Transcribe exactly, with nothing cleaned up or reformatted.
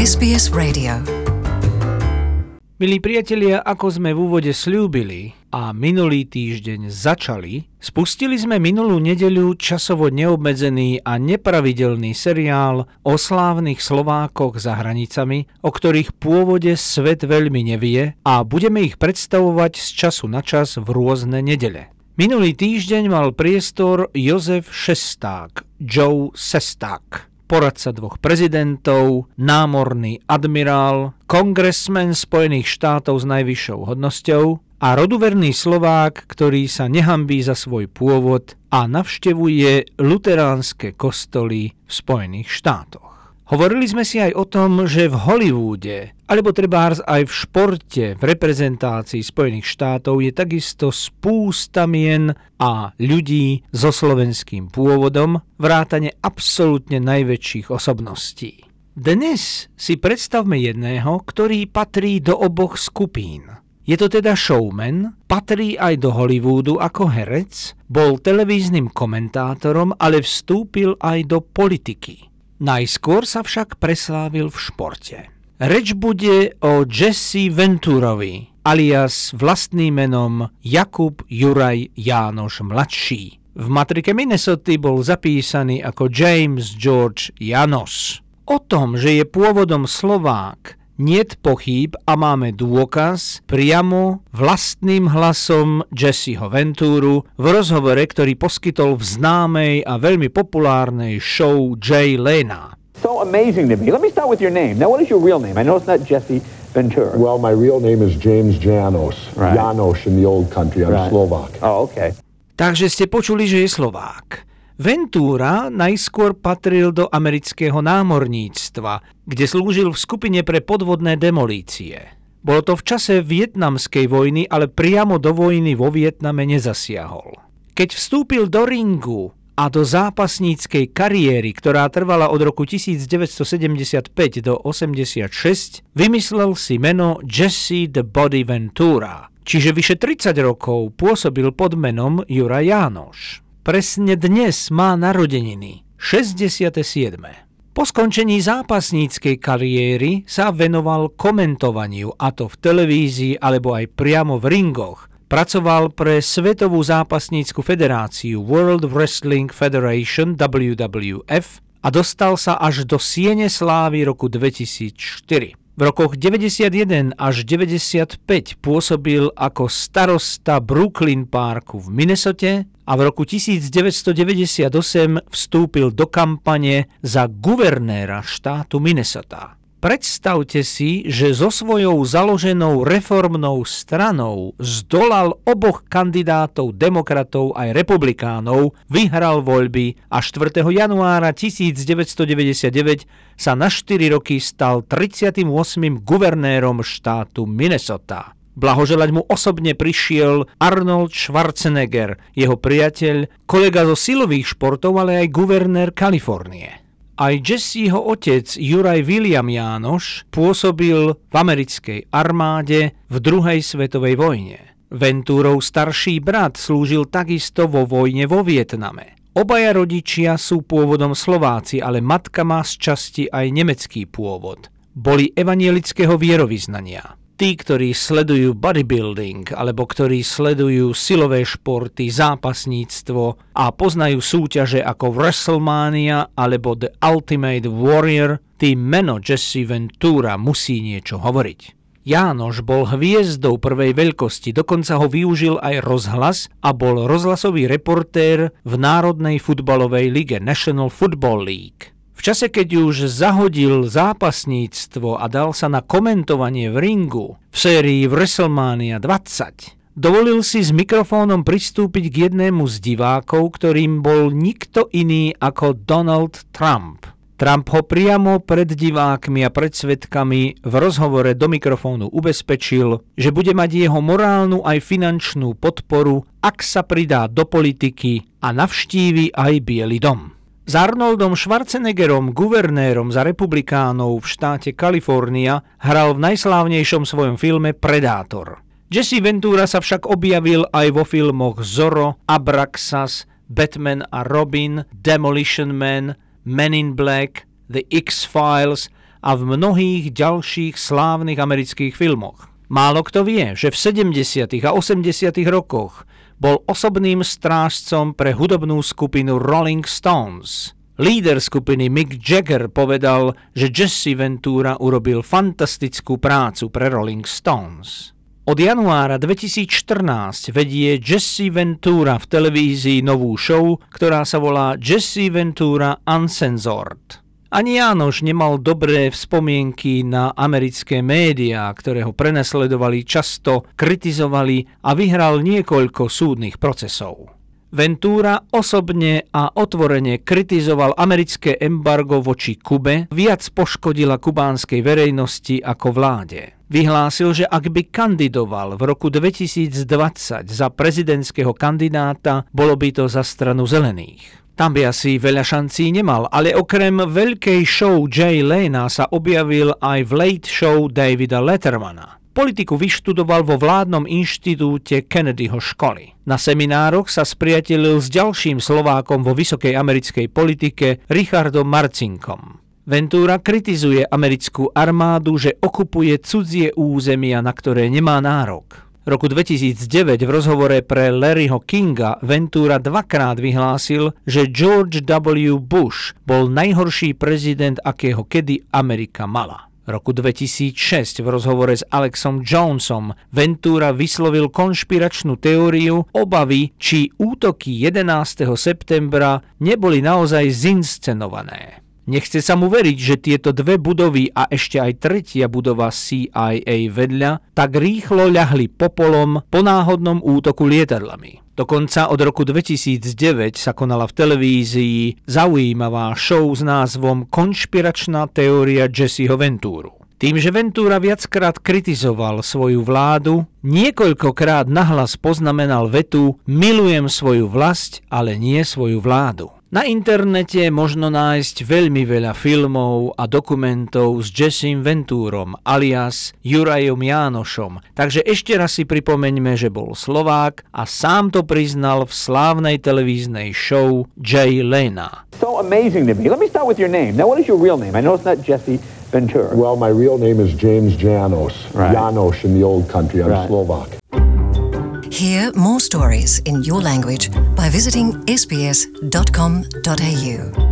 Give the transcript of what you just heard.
es bí es Radio. Milí priatelia, ako sme v úvode sľúbili a minulý týždeň začali, spustili sme minulú nedeľu časovo neobmedzený a nepravidelný seriál o slávnych Slovákoch za hranicami, o ktorých pôvode svet veľmi nevie a budeme ich predstavovať z času na čas v rôzne nedele. Minulý týždeň mal priestor Jozef Šesták, Joe Sesták, poradca dvoch prezidentov, námorný admirál, kongresmen Spojených štátov s najvyššou hodnosťou a roduverný Slovák, ktorý sa nehanbí za svoj pôvod a navštevuje luteránske kostoly v Spojených štátoch. Hovorili sme si aj o tom, že v Hollywoode, alebo trebárs aj v športe v reprezentácii Spojených štátov je takisto spústa mien a ľudí so slovenským pôvodom, vrátane absolútne najväčších osobností. Dnes si predstavme jedného, ktorý patrí do oboch skupín. Je to teda showman, patrí aj do Hollywoodu ako herec, bol televíznym komentátorom, ale vstúpil aj do politiky. Najskôr sa však preslávil v športe. Reč bude o Jesse Venturovi, alias vlastným menom Jakub Juraj Jánoš mladší. V matrike Minnesoty bol zapísaný ako James George Janos. O tom, že je pôvodom Slovák, niet pochýb a máme dôkaz priamo vlastným hlasom Jesseho Venturu v rozhovore, ktorý poskytol v známej a veľmi populárnej show Jay Lena. So amazing to me. Let me start with your name. Now, what is your real name? I know it's not Jesse Ventura. Well, my real name is James Janos. Right. Janos in the old country. I'm Right. Slovak. Oh, okay. Takže ste počuli, že je Slovák. Ventura najskôr patril do amerického námorníctva, kde slúžil v skupine pre podvodné demolície. Bolo to v čase vietnamskej vojny, ale priamo do vojny vo Vietname nezasiahol. Keď vstúpil do ringu a do zápasníckej kariéry, ktorá trvala od roku devätnásťsedemdesiatpäť do osemdesiatšesť, vymyslel si meno Jesse the Body Ventura, čiže vyše tridsať rokov pôsobil pod menom Juraj Jánoš. Presne dnes má narodeniny, šesťdesiate siedme. Po skončení zápasníckej kariéry sa venoval komentovaniu, a to v televízii alebo aj priamo v ringoch. Pracoval pre Svetovú zápasnícku federáciu World Wrestling Federation W W F a dostal sa až do siene slávy roku dvetisícštyri. V rokoch deväťdesiatjeden až deväťdesiatpäť pôsobil ako starosta Brooklyn Parku v Minnesote a v roku devätnásťdeväťdesiatosem vstúpil do kampane za guvernéra štátu Minnesota. Predstavte si, že so svojou založenou reformnou stranou zdolal oboch kandidátov demokratov aj republikánov, vyhral voľby a štvrtého januára devätnásťdeväťdesiatdeväť sa na štyri roky stal tridsiatym ôsmym guvernérom štátu Minnesota. Blahoželať mu osobne prišiel Arnold Schwarzenegger, jeho priateľ, kolega zo silových športov, ale aj guvernér Kalifornie. Aj Jesseho otec Juraj William Jánoš pôsobil v americkej armáde v druhej svetovej vojne. Venturov starší brat slúžil takisto vo vojne vo Vietname. Obaja rodičia sú pôvodom Slováci, ale matka má z časti aj nemecký pôvod. Boli evanielického vierovyznania. Tí, ktorí sledujú bodybuilding, alebo ktorí sledujú silové športy, zápasníctvo a poznajú súťaže ako WrestleMania alebo The Ultimate Warrior, tým meno Jesse Ventura musí niečo hovoriť. Jánoš bol hviezdou prvej veľkosti, dokonca ho využil aj rozhlas a bol rozhlasový reportér v Národnej futbalovej lige National Football League. V čase, keď už zahodil zápasníctvo a dal sa na komentovanie v ringu v sérii WrestleMania dvadsať, dovolil si s mikrofónom pristúpiť k jednému z divákov, ktorým bol nikto iný ako Donald Trump. Trump ho priamo pred divákmi a pred svedkami v rozhovore do mikrofónu ubezpečil, že bude mať jeho morálnu aj finančnú podporu, ak sa pridá do politiky a navštívi aj Biely dom. S Arnoldom Schwarzeneggerom, guvernérom za republikánov v štáte Kalifornia, hral v najslávnejšom svojom filme Predátor. Jesse Ventura sa však objavil aj vo filmoch Zorro, Abraxas, Batman a Robin, Demolition Man, Men in Black, The X-Files a v mnohých ďalších slávnych amerických filmoch. Málo kto vie, že v sedemdesiatych a osemdesiatych rokoch bol osobným strážcom pre hudobnú skupinu Rolling Stones. Líder skupiny Mick Jagger povedal, že Jesse Ventura urobil fantastickú prácu pre Rolling Stones. Od januára dvetisícštrnásť vedie Jesse Ventura v televízii novú show, ktorá sa volá Jesse Ventura Uncensored. Ani Jánoš nemal dobré spomienky na americké médiá, ktoré ho prenasledovali, často kritizovali a vyhral niekoľko súdnych procesov. Ventura osobne a otvorene kritizoval americké embargo voči Kube, viac poškodila kubánskej verejnosti ako vláde. Vyhlásil, že ak by kandidoval v roku dvetisícdvadsať za prezidentského kandidáta, bolo by to za stranu zelených. Tam by asi veľa šancí nemal, ale okrem veľkej show Jay Lena sa objavil aj v Late Show Davida Lettermana. Politiku vyštudoval vo vládnom inštitúte Kennedyho školy. Na seminároch sa spriatelil s ďalším Slovákom vo vysokej americkej politike Richardom Marcinkom. Ventura kritizuje americkú armádu, že okupuje cudzie územia, na ktoré nemá nárok. V roku dvetisícdeväť v rozhovore pre Larryho Kinga Ventura dvakrát vyhlásil, že George W. Bush bol najhorší prezident, akého kedy Amerika mala. V roku dvetisícšesť v rozhovore s Alexom Jonesom Ventura vyslovil konšpiračnú teóriu obavy, či útoky jedenásteho septembra neboli naozaj zinscenované. Nechce sa mu veriť, že tieto dve budovy a ešte aj tretia budova C I A vedľa tak rýchlo ľahli popolom po náhodnom útoku lietadlami. Dokonca od roku dvetisícdeväť sa konala v televízii zaujímavá show s názvom Konšpiračná teória Jesseho Venturu. Tým, že Ventura viackrát kritizoval svoju vládu, niekoľkokrát nahlas poznamenal vetu "Milujem svoju vlast, ale nie svoju vládu". Na internete možno nájsť veľmi veľa filmov a dokumentov s Jessim Venturom alias Jurajom Jánošom, takže ešte raz si pripomeňme, že bol Slovák a sám to priznal v slávnej televíznej show Jay Lena. So amazing to me. Let me start with your name. Now, what is your real name? I know it's not Jesse Ventura. Well, my real name is James Janos. Right. Janos in the old country. I'm Right. Slovak. Hear more stories in your language by visiting s b s dot com dot a u.